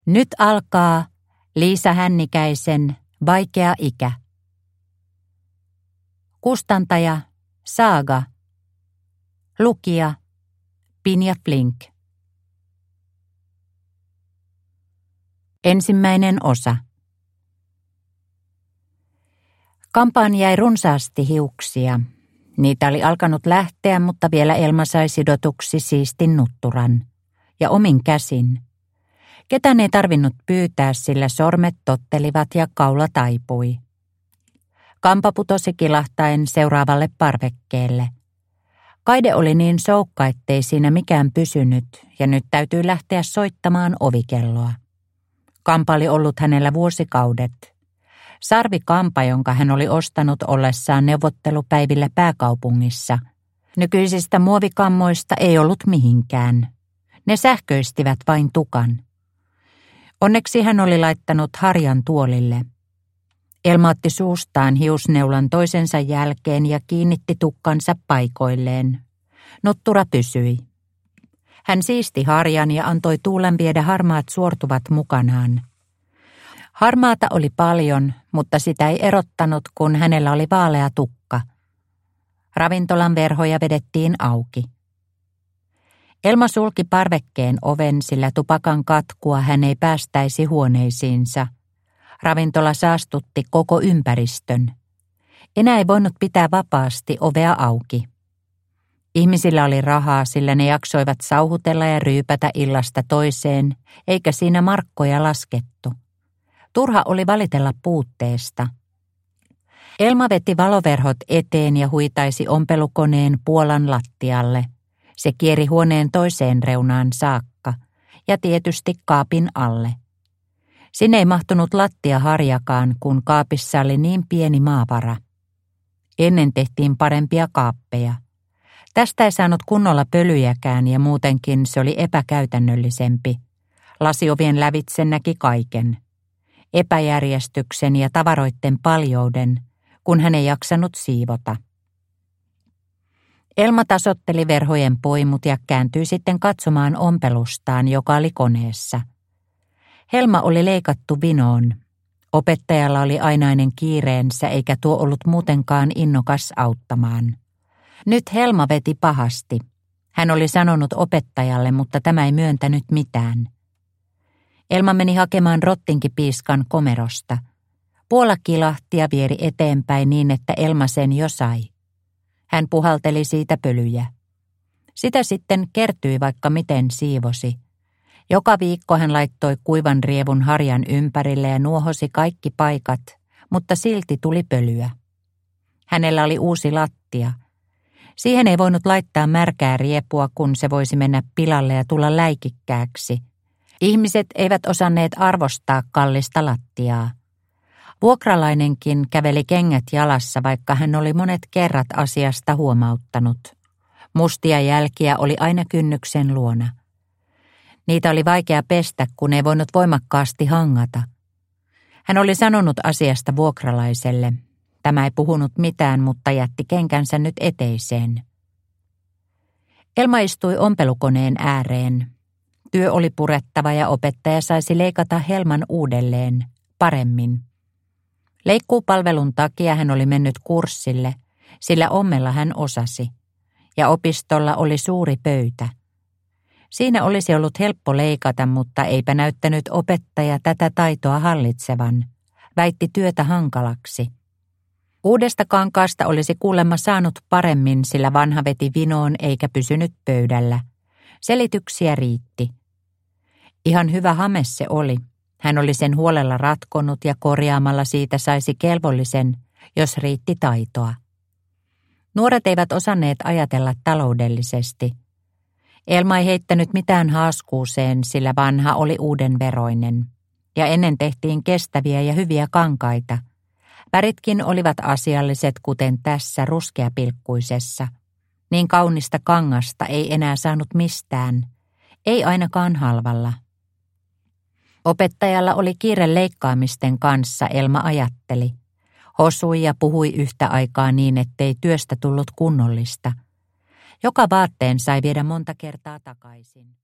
Nyt alkaa Liisa Hännikäisen Vaikea ikä. Kustantaja Saga. Lukija Pinja Flink. Ensimmäinen osa. Kampaan jäi runsaasti hiuksia. Niitä oli alkanut lähteä, mutta vielä Elma sai sidotuksi siistin nutturan. Ja omin käsin. Ketään ei tarvinnut pyytää, sillä sormet tottelivat ja kaula taipui. Kampa putosi kilahtaen seuraavalle parvekkeelle. Kaide oli niin soukka, ettei siinä mikään pysynyt, ja nyt täytyy lähteä soittamaan ovikelloa. Kampa oli ollut hänellä vuosikaudet. Sarvikampa, jonka hän oli ostanut ollessaan neuvottelupäivillä pääkaupungissa. Nykyisistä muovikammoista ei ollut mihinkään. Ne sähköistivät vain tukan. Onneksi hän oli laittanut harjan tuolille. Elma otti suustaan hiusneulan toisensa jälkeen ja kiinnitti tukkansa paikoilleen. Nuttura pysyi. Hän siisti harjan ja antoi tuulen viedä harmaat suortuvat mukanaan. Harmaata oli paljon, mutta sitä ei erottanut, kun hänellä oli vaalea tukka. Ravintolan verhoja vedettiin auki. Elma sulki parvekkeen oven, sillä tupakan katkua hän ei päästäisi huoneisiinsa. Ravintola saastutti koko ympäristön. Enää ei voinut pitää vapaasti ovea auki. Ihmisillä oli rahaa, sillä ne jaksoivat sauhutella ja ryypätä illasta toiseen, eikä siinä markkoja laskettu. Turha oli valitella puutteesta. Elma veti valoverhot eteen ja huitaisi ompelukoneen puolan lattialle. Se kieri huoneen toiseen reunaan saakka ja tietysti kaapin alle. Sinne ei mahtunut lattiaharjakaan, kun kaapissa oli niin pieni maavara. Ennen tehtiin parempia kaappeja. Tästä ei saanut kunnolla pölyjäkään ja muutenkin se oli epäkäytännöllisempi. Lasiovien lävitse näki kaiken. Epäjärjestyksen ja tavaroitten paljouden, kun hän ei jaksanut siivota. Elma tasotteli verhojen poimut ja kääntyi sitten katsomaan ompelustaan, joka oli koneessa. Helma oli leikattu vinoon. Opettajalla oli ainainen kiireensä eikä tuo ollut muutenkaan innokas auttamaan. Nyt Helma veti pahasti. Hän oli sanonut opettajalle, mutta tämä ei myöntänyt mitään. Elma meni hakemaan rottinkipiiskan komerosta. Puola kilahti ja vieri eteenpäin niin, että Elma sen jo sai. Hän puhalteli siitä pölyjä. Sitä sitten kertyi vaikka miten siivosi. Joka viikko hän laittoi kuivan rievun harjan ympärille ja nuohosi kaikki paikat, mutta silti tuli pölyä. Hänellä oli uusi lattia. Siihen ei voinut laittaa märkää riepua, kun se voisi mennä pilalle ja tulla läikikkääksi. Ihmiset eivät osanneet arvostaa kallista lattiaa. Vuokralainenkin käveli kengät jalassa, vaikka hän oli monet kerrat asiasta huomauttanut. Mustia jälkiä oli aina kynnyksen luona. Niitä oli vaikea pestä, kun ei voinut voimakkaasti hangata. Hän oli sanonut asiasta vuokralaiselle. Tämä ei puhunut mitään, mutta jätti kenkänsä nyt eteiseen. Elma istui ompelukoneen ääreen. Työ oli purettava ja opettaja saisi leikata helman uudelleen, paremmin. Leikkuupalvelun takia hän oli mennyt kurssille, sillä ommella hän osasi. Ja opistolla oli suuri pöytä. Siinä olisi ollut helppo leikata, mutta eipä näyttänyt opettaja tätä taitoa hallitsevan. Väitti työtä hankalaksi. Uudesta kankaasta olisi kuulemma saanut paremmin, sillä vanha veti vinoon eikä pysynyt pöydällä. Selityksiä riitti. Ihan hyvä hame se oli. Hän oli sen huolella ratkonut ja korjaamalla siitä saisi kelvollisen, jos riitti taitoa. Nuoret eivät osanneet ajatella taloudellisesti. Elma ei heittänyt mitään haaskuuseen, sillä vanha oli uuden veroinen. Ja ennen tehtiin kestäviä ja hyviä kankaita. Väritkin olivat asialliset, kuten tässä ruskeapilkkuisessa. Niin kaunista kangasta ei enää saanut mistään, ei ainakaan halvalla. Opettajalla oli kiire leikkaamisten kanssa, Elma ajatteli. Hosui ja puhui yhtä aikaa niin, ettei työstä tullut kunnollista. Joka vaatteen sai viedä monta kertaa takaisin.